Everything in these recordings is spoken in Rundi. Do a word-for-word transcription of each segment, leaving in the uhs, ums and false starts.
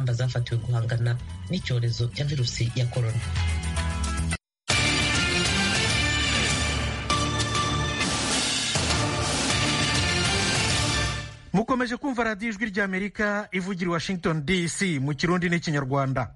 ingamba zafatiwe guhangana n'icyorezo cya virusi ya korona. mukomeje kumva radiyo ijwi ry'Amerika ivugira Washington D C mu kirundi n'ikinyarwanda.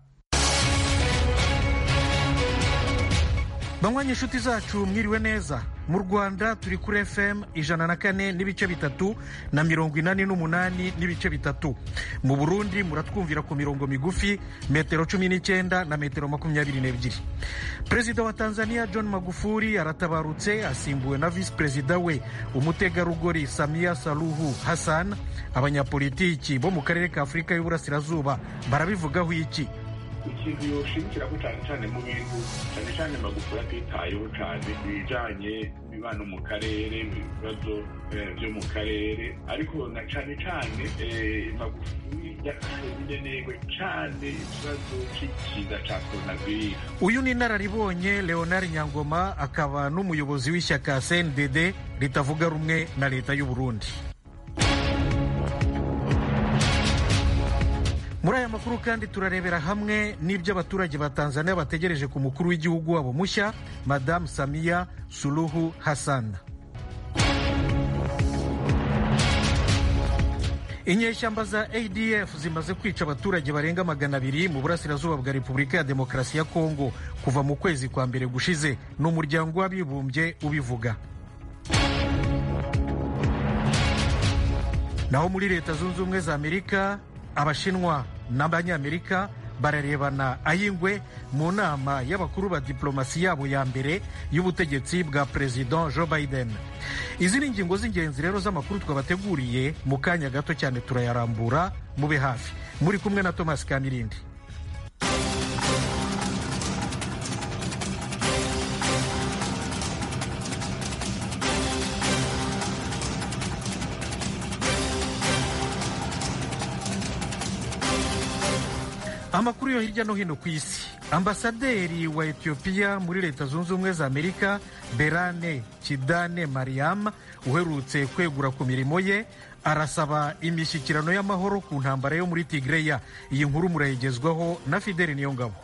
banywanyi inshuti zacu mwiriwe neza. mu Rwanda turi kuri F M ijana na kane n'ibice bitatu na mirongo inani n'umunani n'ibice bitatu. mu Burundi muratwumvira ku mirongo migufi metero cumi n'icyenda na metero makumyabiri n'ebyiri. Perezida wa Tanzania John Magufuli aratabarutse asimbuwe na visi perezida we umutegarugori Samia Suluhu Hassan. Abanyapolitiki bo mu karere ka Afurika y'Uburasirazuba barabivugaho iki? ikintu yoshimikirako cyane cyane mu bintu cyane cyane Magufuli atitayeho cyane ibijanye n'imibano mu karere, mu bibazo byo mu karere, ariko na cyane cyane Magufuli yakashoboye neza cyane ikibazo cy'ikiza cya coronavirus. Uyu ni inararibonye Leonard Nyangoma, akaba n'umuyobozi w'ishyaka C N D D ritavuga rumwe na leta y'u Burundi. Muri aya makuru kandi turarebera hamwe n'ibyo abaturage ba Tanzania bategereje ku mukuru w'igihugu wabo mushya Madame Samia Suluhu Hassan. Inyeshyamba za A D F zimaze kwica abaturage barenga magana abiri mu burasirazuba bwa Repubulika ya Demokarasi ya Kongo kuva mu kwezi kwa mbere gushize, n'umuryango w'abibumbye ubivuga. Naho muri Leta Zunze Ubumwe za Amerika, Abashinwa n'Abanyamerika bararebana ayingwe mu nama y'abakuru ba diplomasi yabo ya mbere y'ubutegetsi bwa President Joe Biden. Izi ni ingingo z'ingenzi rero z'amakuru twabateguriye, mu kanya gato cyane turayarambura, mube hafi. Muri kumwe na Thomas Kamirindi. Amakuru yo hirya no hino ku isi. Ambasaderi wa Ethiopia muri Leta Zunze Ubumwe za Amerika Berane Kidane Mariam uherutse kwegura ku mirimo ye arasaba imishyikirano y'amahoro ku ntambara yo muri Tigreya. Iyi nkuru murayigezwaho na Fidel Niyongabo.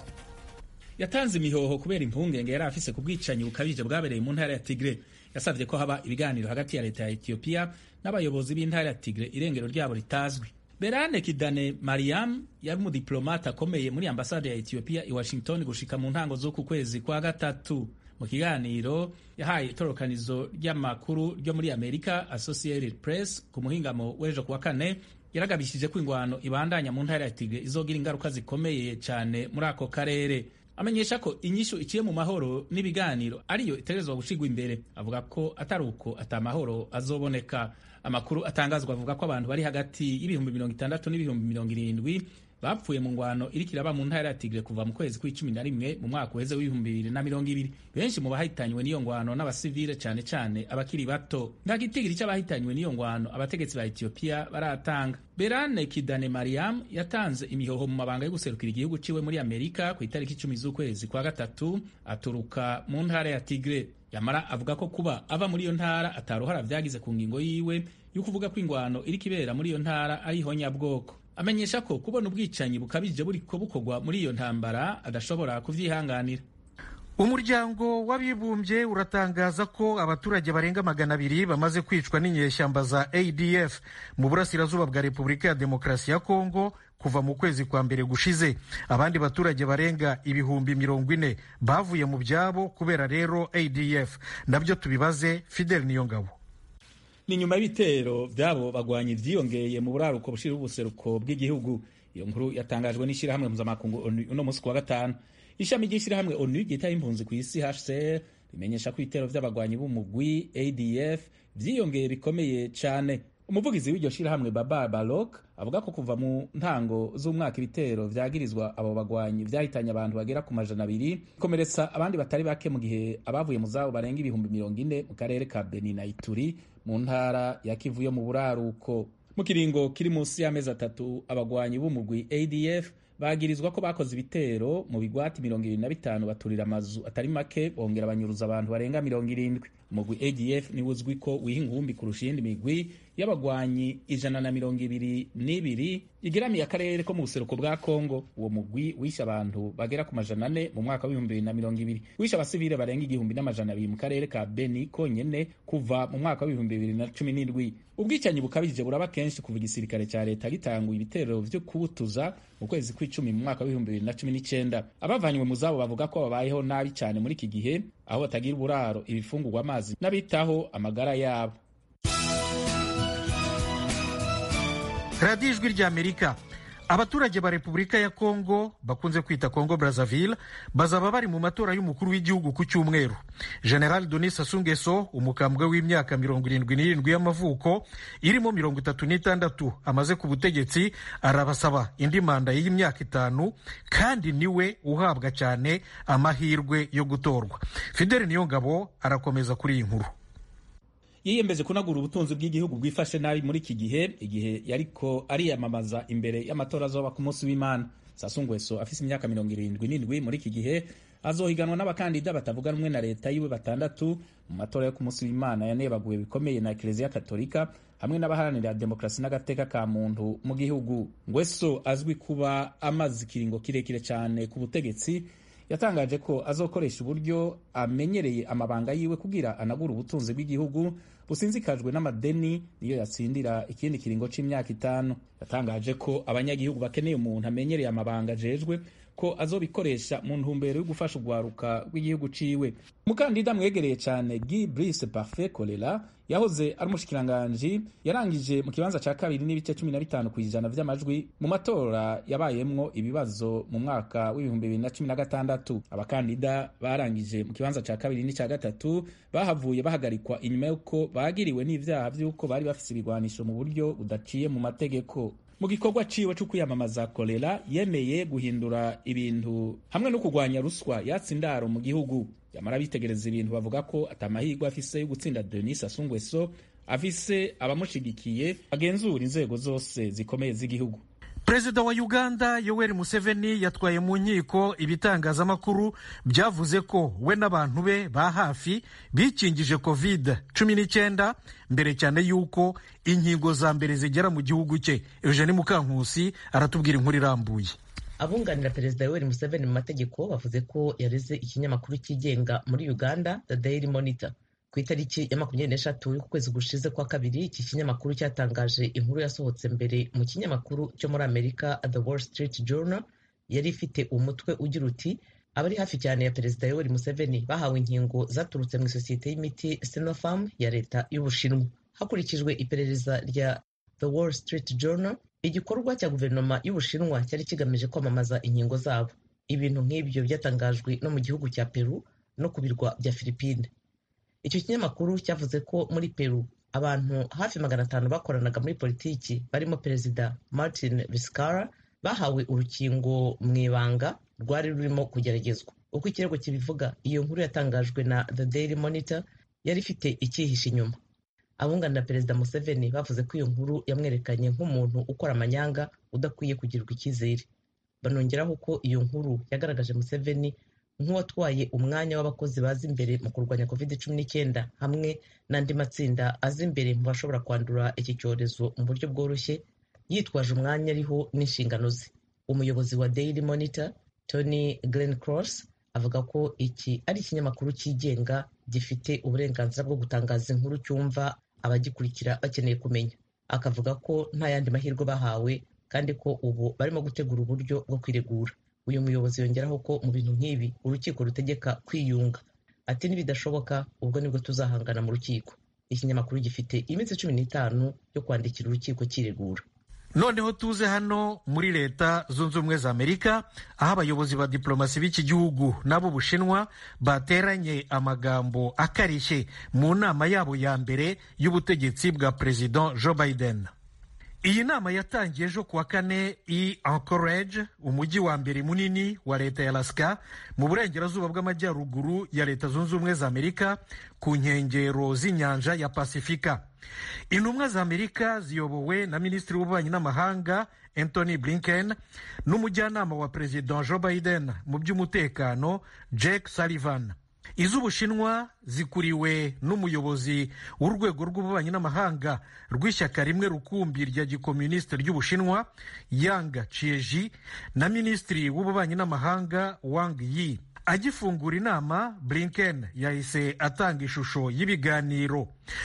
Yatanze imihoho kubera impungenge yari afise ku bwicanyi bukabije bwabereye mu ntara ya Tigre. Yasavye ko haba ibiganiro hagati ya leta ya Ethiopia n'abayobozi b'intara ya Tigre irengero ryabo ritazwi. Berane Kidane Mariam yari umudiplomate akomeye muri ambasade ya Ethiopia i Washington gushika mu ntango zo ku kwezi kwa gatatu. Mu kiganiro yahaye itorokanizo ry'amakuru ryo muri Amerika Associated Press ku muhingamo w'ejo kuwa kane, yaragabishije ko ingwano ibandanya mu ntara ya Tigre izogira ingaruka zikomeye cyane muri ako karere. Amenyesha ko inyishu iciye mu mahoro n'ibiganiro ariyo iterezwa gushigwa imbere. Avuga ko atari uko atamahoro azoboneka. Amakuru atangazwa avuga ko abantu bari hagati y'ibihumbi mirongo itandatu n'ibihumbi mirongo irindwi bapfuye mu ngwano iriko iraba mu ntara ya Tigre kuva mu kwezi kw'icumi na rimwe mu mwaka uheze w'ibihumbi bibiri na mirongo ibiri. Benshi mu bahitanywe n'iyo ngwano n'abasivile cyane cyane abakiri bato. Nta gitigiri cy'abahitanywe n'iyo ngwano abategetsi ba Ethiopia baratanga. Berane Kidane Mariam yatanze imihoho mu mabanga yo guserukira igihugu ciwe muri Amerika ku itariki icumi z'ukwezi kwa gatatu, aturuka mu ntara ya Tigre. Yamara avuga ko kuba ava muri iyo ntara ataruhara vyagize ku ngingo yiwe yo kuvuga ko ingwano iri kibera muri iyo ntara ari ihonyabwoko. Amenyesha ko kubona ubwicanyi bukabije buriko bukorwa muri iyo ntambara adashobora kuvyihanganira. Umuryango w'abibumbye uratangaza ko abaturage barenga magana abiri bamaze kwicwa n'inyeshyamba za A D F mu burasirazuba bwa Repubulika ya Demokarasi ya Kongo kuva mu kwezi kwa mbere gushize. Abandi baturage barenga ibihumbi mirongo ine bavuye mu byabo kubera rero A D F. Nabyo tubibaze Fidel Niyongabo. Ni nyuma y'ibitero byabo bagwanyi vyiyongeye mu buraruko bushira ubuseruko bw'igihugu. Iyo nkuru yatangajwe n'ishirahamwe mpuzamakungu uno munsi kwa gatanu. Ishami ry'ishirahamwe O N U ryitaye impunzi ku isi H C R rimenyesha ko ibitero vy'abagwanyi b'umugwi A D F vyiyongeye bikomeye cane. Umuvugizi w'iryo shirahamwe Babar Balok avuga ko kuva mu ntango z'umwaka ibitero vyagirizwa abo bagwanyi vyahitanye abantu bagera ku majana abiri, komeretsa abandi batari bake, mu gihe abavuye mu zabo barenga ibihumbi mirongo ine mu karere ka Beni na Ituri mu ntara ya Kivu yo mu buraruko. Mu kiringo kiri munsi y'amezi atatu abagwanyi b'umugwi A D F bagirizwa ko bakoze ibitero mu bigwati mirongo irindwi na bitanu baturira amazu atari make bongera banyuruza abantu barenga mirongo irindwi. umugwi A D F niwo uzwi ko wiha ingumbi kurusha iyindi migwi y'abagwanyi ijana na mirongo ibiri n'ibiri igeramiye akarere ko mu buseruko bwa Kongo. Uwo mugwi wishe abantu bagera ku majana ane mu mwaka w'ibihumbi bibiri na mirongo ibiri, wishe abasivile barenga igihumbi n'amajana abiri mu karere ka Beni konyene kuva mu mwaka w'ibihumbi bibiri na cumi n'indwi. Ubwicanyi bukabije buraba kenshi kuva igisirikare ca leta gitanguye ibitero vyo kubutuza mu kwezi kw'icumi mu mwaka w'ibihumbi bibiri na cumi n'icenda. Abavanywe mu zabo bavuga ko babayeho nabi cyane muri iki gihe, aho batagira uburaro, ibifungurwa, amazi n'abitaho amagara yabo. radiyo ijwi ry'Amerika. Abaturage ba Repubulika ya Kongo bakunze kwita Kongo Brazzaville bazaba bari mu matora y'umukuru w'igihugu ku cyumweru. General Denis Sassou Nguesso, umukambwe w'imyaka mirongo irindwi n'irindwi y'amavuko irimo mirongo itatu n'itandatu amaze ku butegetsi, arabasaba indi manda y'imyaka itanu kandi niwe uhabwa cyane amahirwe yo gutorwa. Fidel Niyongabo arakomeza kuri iyi nkuru. Yiyembeje kunagura ubutunzi bw'igihugu bwifashe nabi muri iki gihe, igihe yariko ariyamamaza imbere y'amatora azoba ku munsi w'Imana. Sassou Nguesso afise imyaka mirongo irindwi n'indwi muri iki gihe azohiganwa n'abakandida batavuga rumwe na leta yiwe batandatu mu matora yo ku munsi w'Imana yanebaguye bikomeye na Eklezia Katolika hamwe n'abaharanira demokrasi n'agateka ka muntu mu gihugu. Nguesso azwi kuba amaze ikiringo kirekire cyane ku butegetsi, yatangaje ko azokoresha uburyo amenyereye amabanga yiwe kugira anagura ubutunzi bw'igihugu businzikajwe n'amadeni niyo yatsindira ikindi kiringo c'imyaka itanu. Yatangaje ko abanyagihugu bakeneye umuntu amenyereye amabanga ajejwe, ko azobikoresha mu ntumbero yo gufasha urwaruka rw'igihugu ciwe. Umukandida mwegereye cyane Guy Brice Parfait Kolela yahoze ari umushikiranganji yarangije mu kibanza ca kabiri n'ibice cumi na bitanu kw'ijana vy'amajwi mu matora yabayemwo ibibazo mu mwaka w'ibihumbi bibiri na cumi na gatandatu. Abakandida barangije mu kibanza ca kabiri n'ica gatatu bahavuye bahagarikwa inyuma y'uko bagiriwe n'ivyaha vy'uko bari bafise ibigwanisho mu buryo budaciye mu mategeko. Mu gikorwa ciwe cyo kwiyamamaza, Kolela yemeye guhindura ibintu hamwe no kugwanya ruswa yatsi indaro mu gihugu. Yamara bitegereza ibintu bavuga ko atamahirwe afise yo gutsinda Denis Sassou Nguesso, afise abamushigikiye agenzura inzego zose zikomeye z'igihugu. Perezida wa Uganda Yoweri Museveni yatwaye mu nkiko ibitangazamakuru byavuze ko we n'abantu be ba hafi bikingije covid cumi n'icyenda mbere cyane yuko inkingo za mbere zigera mu gihugu cye. Eugene Mukankusi aratubwira inkuru irambuye. Abunganira Perezida Yoweri Museveni mu mategeko bavuze ko yareze ikinyamakuru cyigenga muri Uganda, The Daily Monitor. Ku itariki ya makumyabiri n'eshatu y'ukwezi gushize kwa kabiri, iki kinyamakuru cyatangaje inkuru yasohotse mbere mu kinyamakuru cyo muri Amerika The Wall Street Journal, yari ifite umutwe ugira uti abari hafi cyane ya Perezida Yoweri Museveni bahawe inkingo zaturutse mu isosiyete y'imiti Sinopharm ya leta y'Ubushinwa. Hakurikijwe iperereza rya The Wall Street Journal, igikorwa cya guverinoma y'Ubushinwa cyari kigamije kwamamaza inkingo zabo. Ibintu nk'ibyo byatangajwe no mu gihugu cya Peru no ku birwa bya Philippines. Icyo kinyamakuru cyavuze ko muri Peru abantu hafi magana atanu bakoranaga muri politiki barimo Perezida Martin Vizcarra bahawe urukingo mu ibanga rwari rurimo kugeragezwa. Uko ikirego kibivuga, iyo nkuru yatangajwe na The Daily Monitor yari ifite icyihishe inyuma. Abunganira Perezida Museveni bavuze ko iyo nkuru yamwerekanye nk'umuntu ukora amanyanga udakwiye kugirirwa icyizere. Banongeraho ko iyo nkuru yagaragaje Museveni nk'uwatwaye umwanya w'abakozi bazi imbere mu kurwanya covid cumi n'icyenda hamwe n'andi matsinda azi imbere mu bashobora kwandura iki cyorezo mu buryo bworoshye, yitwaje umwanya ariho n'inshingano ze. Umuyobozi wa Daily Monitor, Tony Glencross, avuga ko iki ari ikinyamakuru cyigenga gifite uburenganzira bwo gutangaza inkuru cyumva abagikurikira bakeneye kumenya. Akavuga ko nta yandi mahirwe bahawe kandi ko ubu barimo gutegura uburyo bwo kwiregura. Uyu muyobozi yongeraho ko mu bintu nk'ibi urukiko rutegeka kwiyunga. Ati nibidashoboka ubwo nibwo tuzahangana mu rukiko. Ikinyamakuru gifite iminsi cumi n'itanu yo kwandikira urukiko kiregura. Noneho tuze hano muri Leta Zunze Ubumwe za Amerika, aho abayobozi ba diplomasi b'iki gihugu n'abo Bushinwa bateranye amagambo akarishye mu nama yabo ya mbere y'ubutegetsi bwa President Joe Biden. Iyi nama yatangiye ejo kuwa kane i Anchorage, umujyi wa mbere munini wa leta ya Alaska mu burengerazuba bw'amajyaruguru ya Leta Zunze Ubumwe za Amerika ku nkengero z'inyanja ya Pasifika. Intumwa za Amerika ziyobowe na Minisitiri w'Ububanyi n'Amahanga Anthony Blinken n'umujyanama wa President Joe Biden mu by'umutekano Jake Sullivan. iz'Ubushinwa zikuriwe n'umuyobozi w'urwego rw'ububanyi n'amahanga rw'ishyaka rimwe rukumbi rya gikomunisite ry'Ubushinwa Yang Jiechi na minisitiri w'ububanyi n'amahanga Wang Yi. Agifungura inama, Blinken yahise atanga ishusho y'ibiganiro.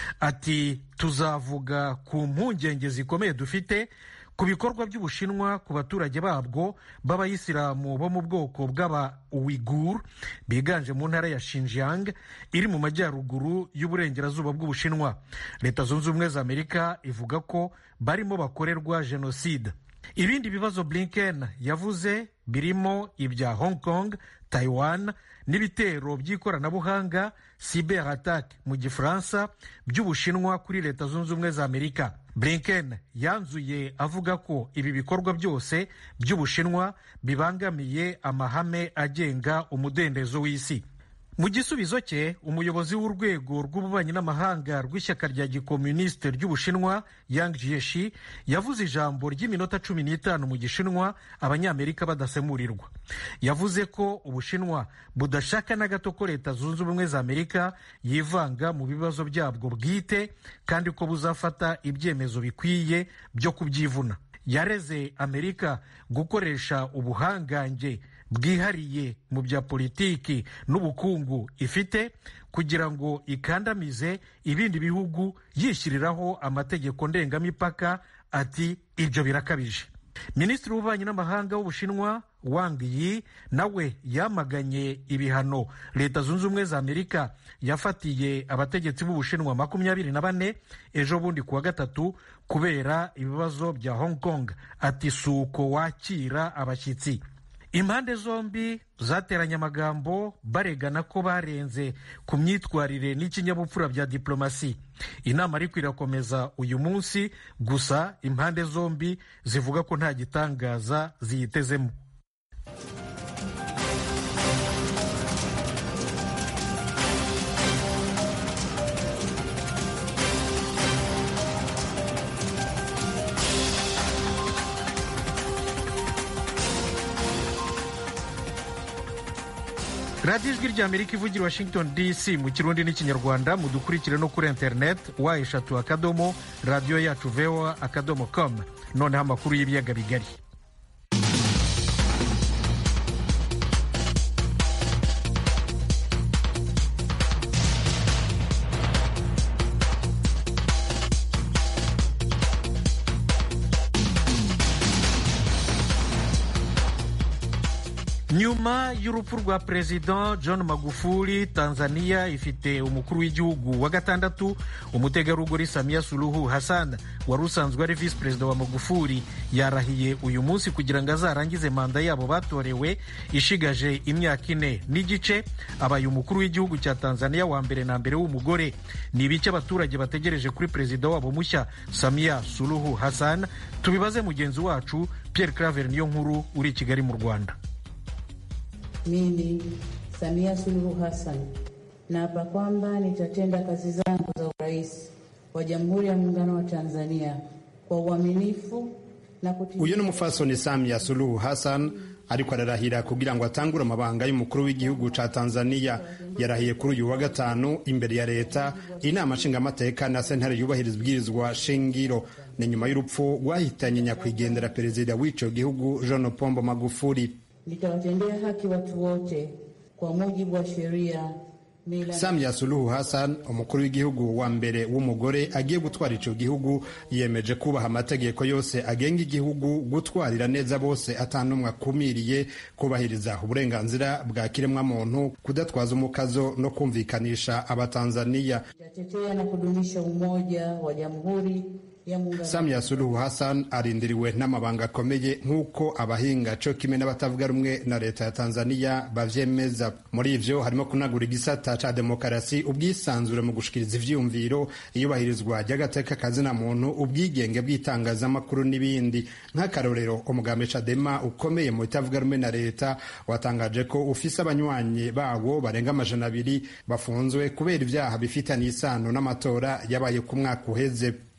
Ati tuzavuga ku mpungenge zikomeye dufite ku bikorwa by'Ubushinwa ku baturage babwo b'abayisilamu bo mu bwoko bw'aba Uighur biganje mu ntara ya Xinjiang iri mu majyaruguru y'uburengerazuba bw'Ubushinwa. Leta zunze ubumwe za Amerika ivuga ko barimo bakorerwa jenoside. Ibindi bibazo Blinken yavuze birimo ibya Hong Kong, Taiwan n'ibitero by'ikoranabuhanga cyber attack mu gifaransa by'Ubushinwa kuri Leta zunze ubumwe za Amerika. Blinken yanzuye avuga ko ibi bikorwa byose by'Ubushinwa bibangamiye amahame agenga umudendezo w'isi. Mu gisubizo cye, umuyobozi w'urwego rw'ububanyi n'amahanga rw'ishyaka rya gikomunisite ry'Ubushinwa Yang Jiechi yavuze ijambo ry'iminota cumi n'itanu mu Gishinwa abanyamerika badasemurirwa. Yavuze ko Ubushinwa budashaka na gato ko Leta zunze ubumwe za Amerika yivanga mu bibazo byabwo bwite kandi ko buzafata ibyemezo bikwiye byo kubyivuna. Yareze Amerika gukoresha ubuhangange bwihariye mu bya politiki n'ubukungu ifite kugira ngo ikandamize ibindi bihugu yishyiriraho amategeko ndengamipaka. Ati ibyo birakabije. Minisitiri w'ububanyi n'amahanga w'Ubushinwa Wang Yi nawe yamaganye ibihano Leta zunze ubumwe za Amerika yafatiye abategetsi b'Ubushinwa makumyabiri na bane ejo bundi kuwa gatatu kubera ibibazo bya Hong Kong. Ati suko wakira abashyitsi. Impande zombi zateranye amagambo baregana ko barenze ku myitwarire n'ikinyabupfura bya diplomasi. Inama ariko irakomeza uyu munsi, gusa impande zombi zivuga ko nta gitangaza ziyitezemo. radiyo ijwi ry'Amerika ivugira Washington D C mu Kirundi n'Ikinyarwanda. Mudukurikire no kuri internet wa eshatu akadomo radiyo yacu voa akadomo com. Noneho amakuru y'ibiyaga bigari. Nyuma y'urupfu rwa President John Magufuli, Tanzania ifite umukuru w'igihugu wa gatandatu, umutegarugori Samia Suluhu Hassan wari usanzwe ari Vice President wa Magufuli yarahiye uyu munsi kugira ngo azarangize manda yabo batorewe ishigaje imyaka ine n'igice. Abaye umukuru w'igihugu cya Tanzania wa mbere na mbere w'umugore. Ni ibiki abaturage bategereje kuri President wabo mushya Samia Suluhu Hassan? Tubibaze mugenzi wacu Pierre Claver Niyonkuru uri i Kigali mu Rwanda. Mimi Samia Suluhu Hassan naapa kwamba nitatenda kazi zangu za urais wa Jamhuri ya Muungano wa Tanzania kwa uaminifu na kutii. Uyu n'umufasoni Samia Suluhu Hassan ariko ararahira kugira ngo atangure amabanga y'umukuru w'igihugu ca Tanzania. Yarahiye kuri uyu wa gatanu imbere ya leta, inama nshingamateka na sentare yubahiriza ubwirizwa shingiro. Ni nyuma y'urupfu rwahitanye nyakwigendera perezida w'ico gihugu John Pombo Magufuli. Nitawatendea haki watu wote kwa mujibu wa sheria. Samia Suluhu Hassan, umukuru w'igihugu wa mbere w'umugore agiye gutwara ico gihugu, yemeje kubaha amategeko yose agenga igihugu, gutwarira neza bose atanumwe akumiriye, kubahiriza uburenganzira bwa kiremwa muntu, kudatwaza umukazo no kumvikanisha abatanzania. Yatetea na kudumisha umoja wa Jamhuri. Samia Suluhu Hassan arindiriwe n'amabanga akomeye nk'uko abahinga co kimwe n'abatavuga rumwe na leta ya Tanzania bavyemeza. Muri ivyo harimo kunagura igisata ca demokarasi, ubwisanzure mu gushikiriza ivyumviro, iyubahirizwa ry'agateka kazina muntu, ubwigenge bw'itangazamakuru n'ibindi. Nk'akarorero, umugambi Chadema ukomeye mu bitavuga rumwe na leta watangaje ko ufise abanywanyi bawo barenga amajana abiri bafunzwe kubera ivyaha bifitanye isano n'amatora yabaye ku mwaka uheze.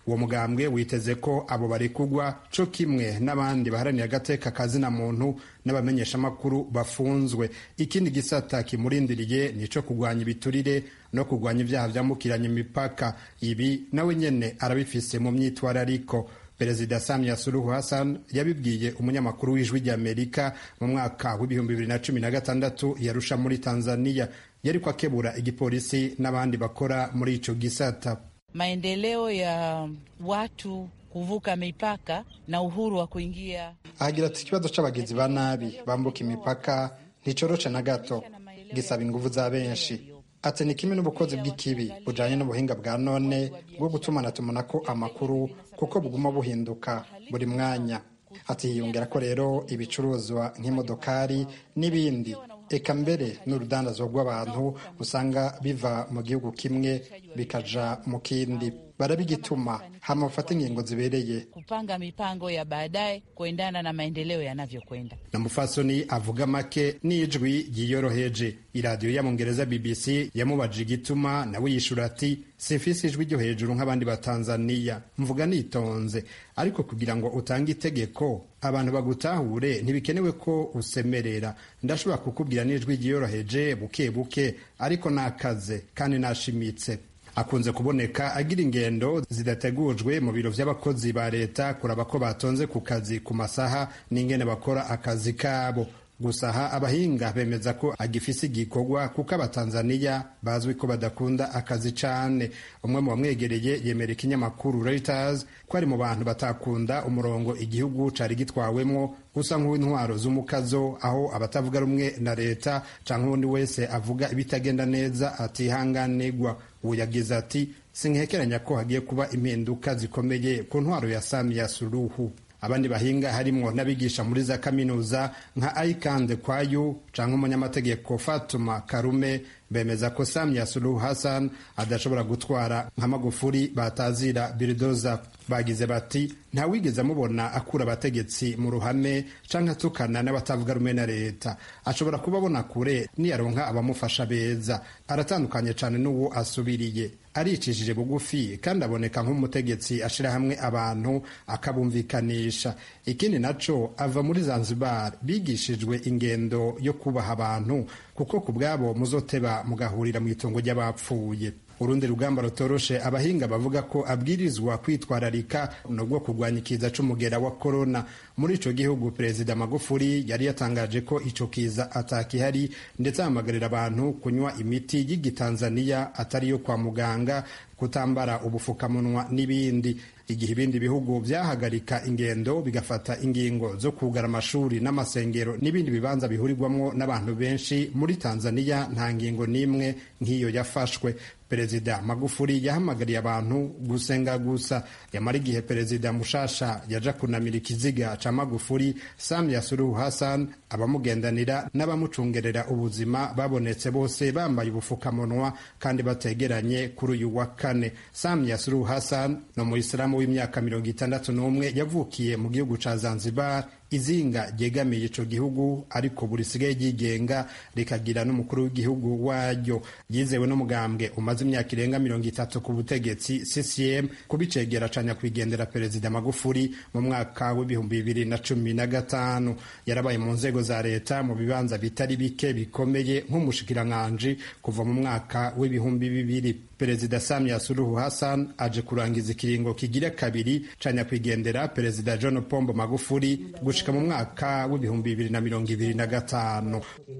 uwo mugambwe witeze ko abo barekugwa co kimwe n'abandi baharaniye agateka kazina muntu n'abamenyeshamakuru bafunzwe. Ikindi gisata kimurindiriye nico kugwanya ibiturire no kugwanya ivyaha vyambukiranya imipaka. Ibi nawe nyene arabifise mu myitwarariko. Perezida Samia Suluhu Hassan yabibwiye umunyamakuru w'ijwi ry'Amerika mu mwaka w'ibihumbi bibiri na cumi na gatandatu yarusha muri Tanzania, yari kwakebura igipolisi n'abandi bakora muri ico gisata. Maendeleo ya watu kuvuka mipaka na uhuru wa kuingia. Agira ati ikibazo c'abagizi ba nabi bambuka imipaka nticoroshe na gato, gisaba inguvu za benshi. Ati ni kimwe n'ubukozi bw'ikibi bujanye n'ubuhinga bwa none bwo gutumanatumana amakuru kuko buguma buhinduka buri mwanya. Ati hiyongera ko rero ibicuruzwa nk'imodokari n'ibindi, eka mbere n'urudandazwa rw'abantu usanga biva mu gihugu kimwe bikaja mu kindi. Barabigituma hama bafata ingingo zibereye kupanga mipango ya baadaye kuendana na maendeleo yanavyokwenda. Na Mufasoni avuga make n'ijwi ryiyoroheje. Iradiyo ya Mongereza B B C yamubaje igituma, nawe yishura ati simfise ijwi ryo hejuru nk'abandi ba Tanzania, mvuga nitonze, ariko kugira ngo utange itegeko abantu bagutahure ntibikenewe ko usemerera. Ndashobora kukubwira n'ijwi ryiyoroheje buke buke, ariko nakaze kandi nashimitse. Akunze kuboneka agira ingendo zidategujwe mu biro vy'abakozi ba leta kuraba ko batonze ku kazi ku masaha n'ingene bakora akazi kabo. Gusaha abahinga bemeza ko agifise igikorwa kuko abatanzaniya bazwi ko badakunda akazi cane. Umwe mu bamwegereye yemera ikinyamakuru Reuters ko ari mu bantu batakunda umurongo igihugu cari gitwawemwo usa nk'uw'intwaro z'umukazo, aho abatavuga rumwe na leta canke undi wese avuga ibitagenda neza atihanganirwa. Ubu yagize ati sinkekeranya ko hagiye kuba impinduka zikomeye ku ntwaro ya Samia Suluhu. Abandi bahinga harimwo n'abigisha muri za kaminuza nka Aikande Kwayu canke umunyamategeko Fatuma Karume bemeza ko Samia Suluhu Hassan adashobora gutwara nka Magufuli batazira Bildoza. Bagize bati nta wigeze amubona akura abategetsi mu ruhame canke atukana n'abatavuga rumwe na leta. Ashobora kubabona kure niyaronka abamufasha beza. Aratandukanye cane n'uwo asubiriye, aricishije bugufi kandi aboneka nk'umutegetsi ashira hamwe abantu akabumvikanisha. Ikindi naco ava muri Zanzibar bigishijwe ingendo yo kubaha abantu kuko kubwabo muzoteba mugahurira mu itongo ry'abapfuye. Urundi rugamba rutoroshe abahinga bavuga ko abwirizwa kwitwararika nubwo kugwanya ikiza c'umugera wa corona. Muri ico gihugu Perezida Magufuli yari yatangaje ko ico kiza atakihari, ndetse ahamagarira abantu kunywa imiti y'igitanzaniya atari yo kwa muganga, kutambara ubufukamunwa n'ibindi. Igihe ibindi bihugu vyahagarika ingendo bigafata ingingo zo kugara amashuri n'amasengero n'ibindi bibanza bihurirwamwo n'abantu benshi, muri Tanzania nta ngingo n'imwe nk'iyo yafashwe. Perezida Magufuli yahamagariye abantu gusenga gusa. Yamara igihe Perezida mushasha yaja kunamira ikiziga ca Magufuli, Samia Suluhu Hassan abamugendanira n'abamucungerera ubuzima babonetse bose bambaye ubufukamunwa kandi bategeranye kuri uyu wa kane. Samia Suluhu Hassan no mu Islamu w'imyaka mirongo itandatu n'umwe yavukiye mu gihugu ca Zanzibar, izinga ryegamiye ico gihugu ariko buri sigaye ryigenga rikagira n'umukuru w'igihugu waryo. Yizewe n'umugambwe umaze imyaka irenga mirongo itatu ku butegetsi C C M kubicegera canya kwigendera Perezida Magufuli mu mwaka w'ibihumbi bibiri na cumi na gatanu. Yarabaye mu nzego za leta mu bibanza bitari bike bikomeye nk'umushikiranganji kuva mu mwaka w'ibihumbi bibiri. Perezida Samia Suluhu Hassan aje kurangiza ikiringo kigira kabiri canya kwigendera Perezida John Pombo Magufuli gushika mu mwaka w'ibihumbi bibiri na mirongo ibiri na gatanu.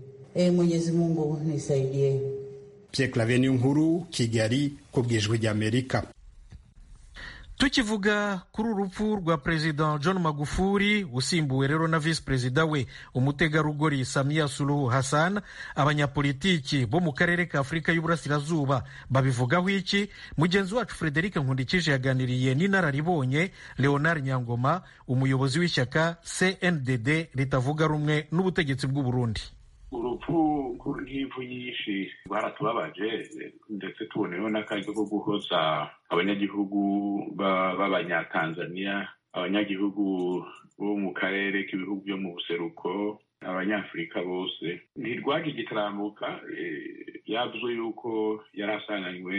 E Mwenyezi Mungu nisaidie. Pierre Claver Nkuru, Kigali, kubwijwe rya Amerika. Tukivuga kuri urupfu rwa President John Magufuli usimbuwe rero na Vice Perezida we umutegarugori Samia Suluhu Hassan, abanyapolitiki bo mu karere ka Afurika y'Uburasirazuba babivugaho iki? Mugenzi wacu Frederic Nkundikije yaganiriye n'inararibonye Leonard Nyangoma, umuyobozi w'ishyaka C N D D ritavuga rumwe n'ubutegetsi bw'u Burundi. Urupfu rw'ivu nyinshi baratubabaje, ndetse tuboneyeho n'akaryo ko guhoza abanyagihugu b'abanyatanzania, abanyagihugu bo mu karere k'ibihugu byo mu buseruko, abanyafurika bose. Ntirwaje igitarambuka, yavuzwe yuko yari asanganywe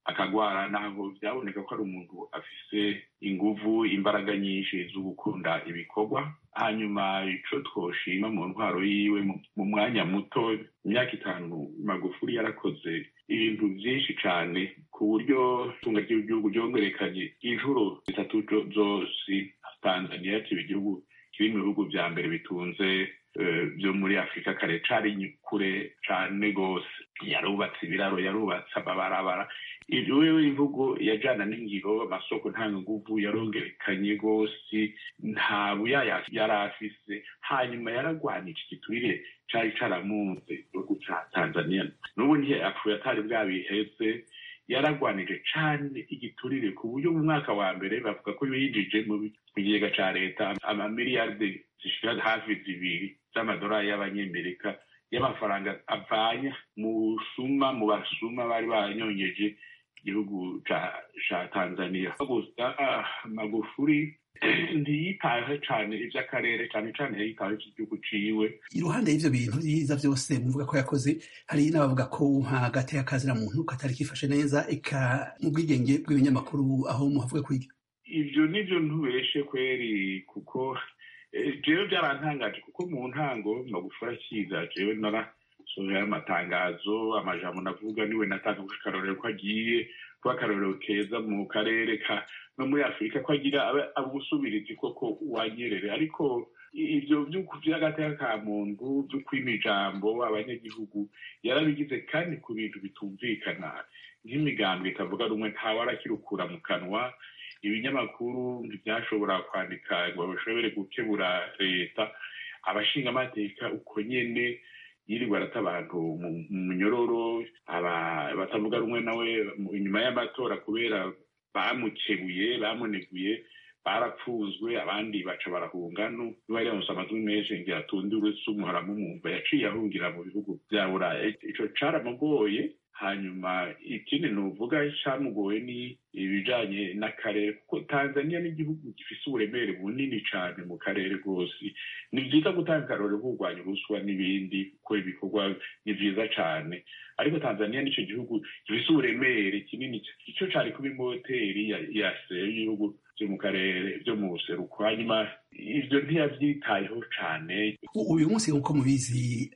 akagwara, naho byaboneka ko ari umuntu afise inguvu, imbaraga nyinshi zo gukunda ibikorwa. Hanyuma ico twoshima mu ntwaro yiwe, mu mwanya muto, imyaka itanu, Magufuli yarakoze ibintu byinshi cyane ku buryo itunga ry'igihugu ryongerekanye inshuro zitatu zose. Tanzania kiba igihugu kiri mu bihugu vya mbere bitunze byo muri Afrika, kare cari kure cane gose. Yarubatse ibiraro, yarubatse amabarabara, ivyo imvugo yajana n'ingiro, amasoko nta nguvu, yarongerekanye gose, nta buyaya yari afise. Hanyuma yaragwanije igiturire cari caramunze igihugu ca Tanzania, n'ubu ntihe apfuye atari bwabiheze. Yaragwanije cane igiturire ku buryo mu mwaka wa mbere bavuga ko yinjije mu kigega ca leta amamiliyarde zishika hafi zibiri z'amadolari y'abanyamerika y'amafaranga avanya mu suma mu basuma bari banyongeje igihugu ca Tanzania. Gusa Magufuli ntiyitayeho cane ivy'akarere, cane cane yitayeho igihugu ciwe. Iruhande y'ivyo bintu vyiza vyose muvuga ko yakoze, hari n'abavuga ko hagati y'akazina muntu katari kifashe neza, eka mu bwigenge bw'ibinyamakuru aho muhavuga kwiga. Ivyo nivyo ntubeshe kweri, kuko jewe byarantangaje, kuko mu ntango Magufuli akiza jewe narasohoye amatangazo, amajambo navuga niwe natanga akarorero ko agiye kuba akarorero keza mu karere ka no muri Afrika, ko agira abusubirizi koko wanyerere. Ariko ivyo vy'agateka ka muntu vyo kwima ijambo abanyagihugu yarabigize, kandi ku bintu bitumvikana nk'imigambwe ikavuga rumwe ntawe arakirukura mu kanwa. Ibinyamakuru ntibyashobora kwandika ngo bashobore gukebura leta. Abashinga amateka uko nyene yirirwa arata abantu mu munyororo, batavuga rumwe nawe inyuma y'amatora kubera bamukebuye, bamuneguye, barapfuzwe, abandi baca barahunga. N'ubari bamusa amazwi menshi ngira atundi uretse umuhora mumwumva, yaciye ahungira mu bihugu vya Buraya. Ico caramugoye. Hanyuma ikindi nuvuga camugoye ni ibijanye n'akarere, kuko Tanzania n'igihugu gifise uburemere bunini cane mu karere rwose. Ni vyiza gutanga akarorero kurwanya uruswa n'ibindi, kuko ibikorwa ni vyiza cane, ariko Tanzania nico gihugu gifise uburemere kinini, ico cari kuba imoteri ya y'ibihugu vyo mu karere vyo mu buseruko. Hanyuma ivyo ntiyavyitayeho cane. Uyu munsi nk'uko mubizi,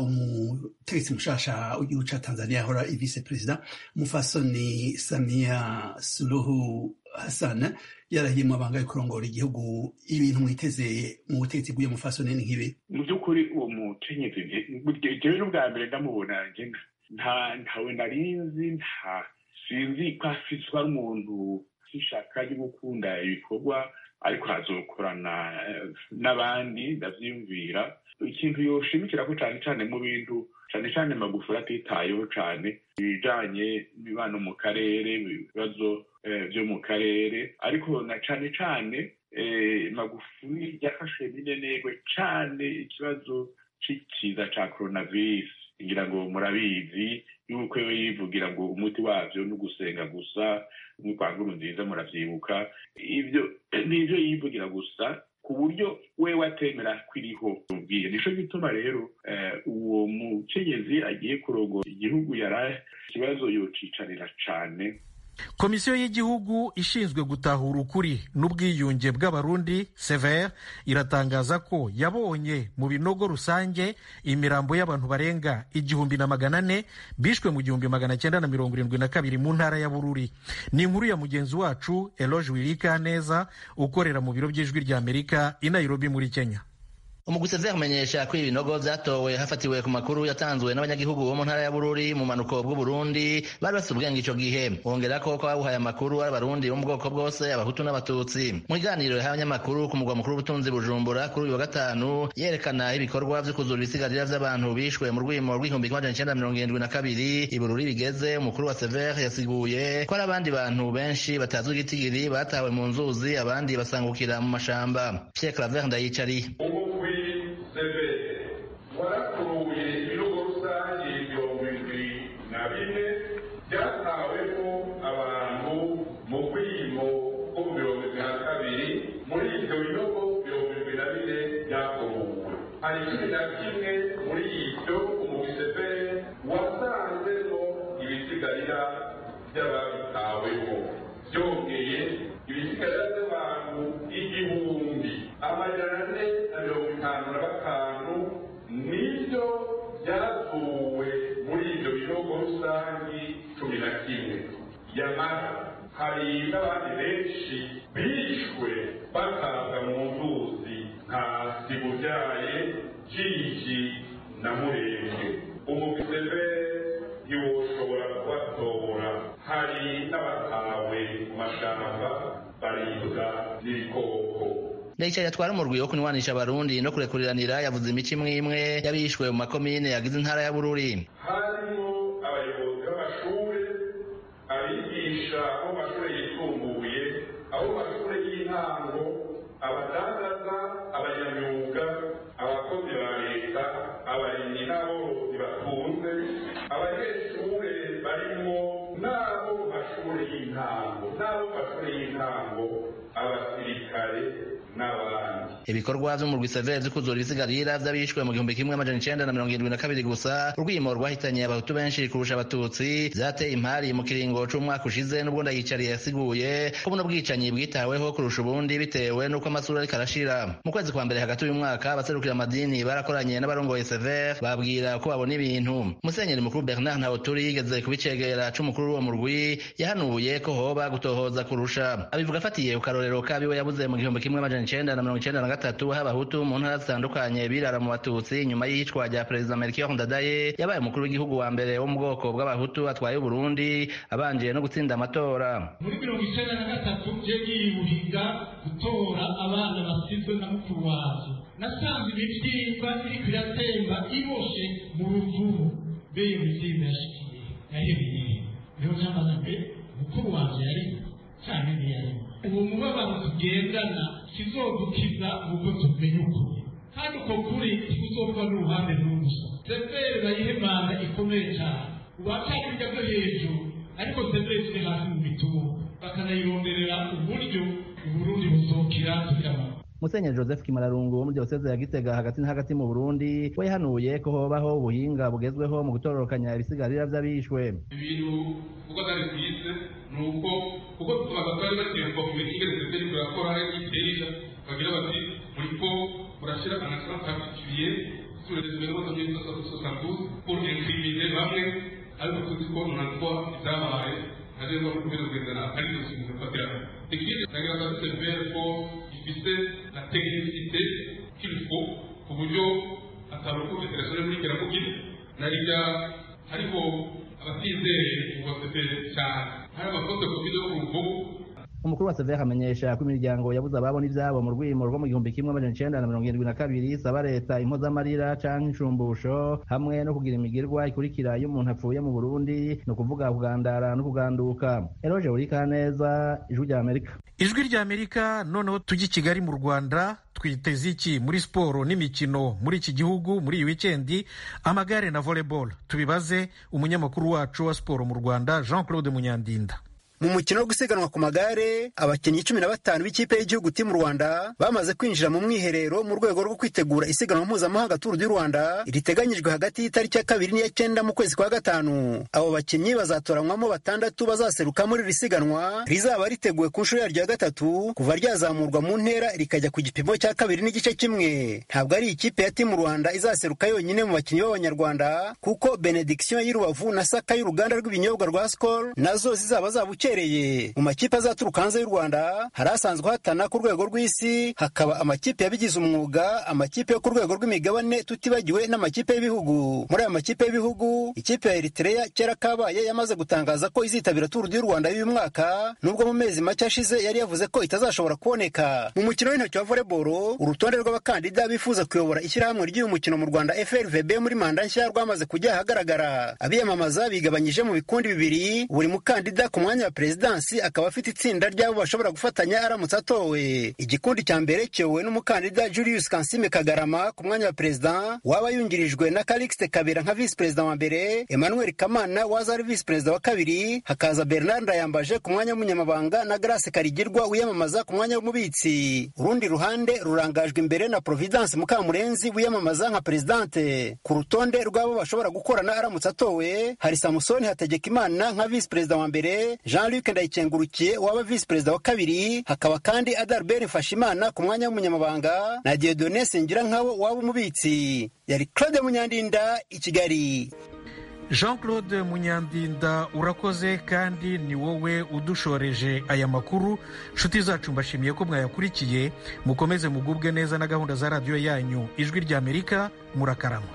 umutegetsi mushasha w'igihugu ca Tanzania yahora vice perezida Mufasoni Samia Suluhu Hassan yarahiye mu mabanga yo kurongora igihugu. Ibintu mwiteze mu butegetsi bw'uyu Mufasoni ni nk'ibi? Mu by'ukuri uwo mukenyezi jewe n'ubwa mbere ndamubona nje nta ntawe narinzi, nta sinzi ko afise ari umuntu ishaka ryo gukunda ibikorwa, ariko hazokorana n'abandi ndavyiyumvira. Ikintu yoshimikira ko cane cane mu bintu cane cane Magufuli atitayeho cane ibijanye n'imibano mu karere, ibibazo vyo mu karere, ariko na cane cane Magufuli yafashe minenegwe cane ikibazo c'ikiza ca coronavirus. Ngira ngo murabizi yuko yivugira ngo umuti wavyo no gusenga gusa, nk'ukwa Nkurunziza muravyibuka. Ivyo nivyo yivugira gusa, ku buryo wewe atemera kwiriho ubwiye. Nico gituma rero uwo mukenyezi agiye kurongora igihugu yari ikibazo yocicarira cane. Komisiyo y'igihugu ishinzwe gutahura ukuri n'ubwiyunge bw'abarundi Sever iratangaza ko yabonye mu binogo rusange imirambo y'abantu barenga igihumbi na magana ane bishwe mu gihumbi magana cyenda na mirongo irindwi na kabiri mu ntara ya Bururi. Ni inkuru ya mugenzi wacu Eloge Wirikaneza ukorera mu biro by'ijwi rya Amerika i Nairobi muri Kenya. Umuguseveri amenyesha ko ibinogo vyatowe hafatiwe ku makuru yatanzwe n'abanyagihugu bo mu ntara ya Bururi mu manuko bw'u Burundi bari bafite ubwenge ico gihe. Bongera ko ko babuhaye amakuru ari abarundi bo mu bwoko bwose, abahutu n'abatutsi. Mu kiganiro yahaye abanyamakuru ku mugwa mukuru w'ubutunzi Bujumbura kuri uyu wa gatanu, yerekana ibikorwa vyo kuzura ibisigarira vy'abantu bishwe mu rwimo rw'igihumbi kimwe amajana icenda mirongo irindwi na kabiri i Bururi bigeze. Umukuru wa Sever yasiguye ko ari abandi bantu benshi batazwi igitigiri batawe mu nzuzi, abandi basangukira mu mashamba. Pierre Claver Ndayicari by'ababitaweho. Byongeye ibisigara by'abantu igihumbi amajana ane na mirongo itanu na batanu nibyo byatuwe muri ibyo binogo rusangi cumi na kimwe. Yamara hari n'abandi benshi bishwe batabwa mu nzuzi nka Sibuvyaye, Jiji na Murenge. Umugizeve ntiwoshobora kubatora. Hari n'abatawe mu mashamba baribwa n'ibikoko. Ndayicariye atwara umurwi wo kunywanisha abarundi no kurekuriranira yavuze imico imwe imwe y'abishwe mu makomine yagize intara ya Bururi. Harimo abayobozi b'amashure, abigisha bo mu mashure yisumbuye, abo mu mashure y'intango, abadandaza, abanyamyuga, abakozi ba leta, abarimyi n'aborozi batunze, abanyeshure barimo n'abo mu mashure y'intango, n'abo mu mashure y'intango, abasirikare n'abandi. Ibikorwa vy'umurwi Severe vyo kuzura ibisigarira vy'abishwe mu gihumbi kimwe amajana icenda na mirongo irindwi na kabiri gusa, urwimo rwahitanye abahutu benshi kurusha abatutsi, vyateye impari mu kiringo c'umwaka ushize, n'ubwo Ndayicariye yasiguye ko buno bwicanyi bwitaweho kurusha ubundi bitewe n'uko amasura ariko arashira. Mu kwezi kwa mbere hagati y'uyu mwaka abaserukira amadini barakoranye n'abarongoye Severe babwira ko babona ibintu. Musenyeri mukuru Bernard Ntawoturi yigeze kubicegera c'umukuru w'uwo murwi yahanuye ko hoba gutohoza kurusha. Abivuga afatiye ku karorero kabiwe yabuze mu gihumbi kimwe amajana icenda na mirongo icenda na gatatu h'abahutu mu ntara zitandukanye birara mu batutsi nyuma y'iyicwa rya perezida Melchior Ndadaye yabaye umukuru w'igihugu wa mbere wo mu bwoko bw'abahutu atwaye Burundi abanje no gutsinda amatora. Muri mirongo icenda na gatatu je yiyuhiga gutora abana basizwe na mukuru wacu, nasanze imivyimba iriko iratemba iboshe mu ruvubu beye imivyimba yashikiye yahebeye niho nyamaza mbe mukuru wanje yari cyane ntiyari. Uwo mubabaro tugendana kizodukiza ubwo tumenye ukuri, kandi uko kuri kuzova n'uruhande n'ubusa. Severe bayihemana ikomeye cyane, uwacana ibijya byo hejuru ariko Severe ziri hasi mu bitugu bakanayironderera uburyo Uburundi buzokira tukirama. Musenyeri Joseph Kimararungu wo mu diocese ya Gitega hagati na hagati mu Burundi we yahanuye ko hobaho ubuhinga bugezweho mu gutororokanya ibisigarira vy'abishwe. Ibintu uko ari byize nuko uko tubagatari batemba ku bikigere Severe kurakora y'iteja bagira bati muri ko burashira anasana particulier sur les événements de mille neuf cent soixante-douze pour incriminer bamwe ariko tuzi ko nantwa izabaye agenda mu kubera kwendana ari cyo kufatira ikindi nagira Severe ko ifite la technicité qu'il faut ku buryo ataruko biterasone muri kera kugira narija ariko abatizeye ngo Severe cyane hari abakoze ku video ku rubugu. Umukuru wa Severe amenyesha ko imiryango yabuze ababona ivyabo mu rwimo rwo mu gihumbi kimwe amajana icenda na mirongo irindwi na kabiri saba leta impozamarira canke inshumbusho hamwe no kugira imigirwa ikurikira iyo umuntu apfuye mu Burundi no kuvuga kugandara no kuganduka. Eroje Urikaneza, Ijwi rya Amerika. Ijwi rya Amerika. Noneho tujye i Kigali mu Rwanda, twiteze iki muri siporo n'imikino muri iki gihugu muri iyi wikendi? Amagare na volleyball tubibaze umunyamakuru wacu wa siporo mu Rwanda Jean Claude Munyandinda. Mu mukino wo gusiganwa ku magare abakinnyi cumi na batanu b'ikipe y'igihugu Team Rwanda bamaze kwinjira mu mwiherero mu rwego rwo kwitegura isiganwa mpuzamahanga Tour du Rwanda riteganyijwe hagati y'itariki ya kabiri n'iya cyenda mu kwezi kwa gatanu. Abo bakinnyi bazatoranywamo batandatu bazaseruka muri iri siganwa rizaba riteguwe ku nshuro yaryo ya gatatu kuva ryazamurwa mu ntera rikajya ku gipimo cya kabiri n'igice kimwe. Ntabwo ari ikipe ya Team Rwanda izaseruka yonyine mu bakinnyi b'Abanyarwanda kuko Benediction y'Urubavu na Saka y'uruganda rw'ibinyobwa rwa Skol nazo zizaba zabuke. Mu makipe azaturuka hanze y'u Rwanda hari asanzwe hatana ku rwego rw'isi, hakaba amakipe yabigize umwuga, amakipe yo ku rwego rw'imigabane tutibagiwe n'amakipe y'ibihugu. Muri aya makipe y'ibihugu ikipe ya Eritrea kera kabaye yamaze gutangaza ko izitabira Tour du Rwanda y'uyu mwaka, nubwo mu mezi make ashize yari yavuze ko itazashobora kuboneka. Mu mukino w'intoki wa volleyball urutonde rw'abakandida bifuza kuyobora ishyirahamwe ry'uyu mukino mu Rwanda F R V B muri manda nshya rwamaze kujya ahagaragara. Abiyamamaza bigabanyije mu bikundi bibiri, buri mukandida ku mwanya wa perezidansi akaba afite itsinda ry'abo bashobora gufatanya aramutse atowe. Igikundi cya mbere cyowe n'umukandida Julius Kansime Kagarama ku mwanya wa perezida, waba yungirijwe na Calixte Kabera nka visi perezida wa mbere, Emmanuel Kamana waza ari visi perezida wa kabiri, hakaza Bernard Ndayambaje ku mwanya w'umunyamabanga na Grace Karigirwa wiyamamaza ku mwanya w'umubitsi. Urundi ruhande rurangajwe imbere na Providence Mukamurenzi wiyamamaza nka presidente. Ku rutonde rw'abo bashobora gukorana aramutse atowe hari Samusoni Hategekimana nka visi perezida wa mbere, Jean-Luc Ndayicengurukiye waba visi perezida wa kabiri, hakaba kandi Adalbert Mfashimana ku mwanya w'umunyamabanga na Dieudonné Sengirankabo waba umubitsi. Yari Claude Munyandinda i Kigali. Jean-Claude Munyandinda urakoze, kandi ni wowe udushoreje aya makuru. Nshuti zacu mbashimiye ko mwayakurikiye, mukomeze mugubwe neza na gahunda za radiyo yanyu Ijwi ry'Amerika. Murakarama.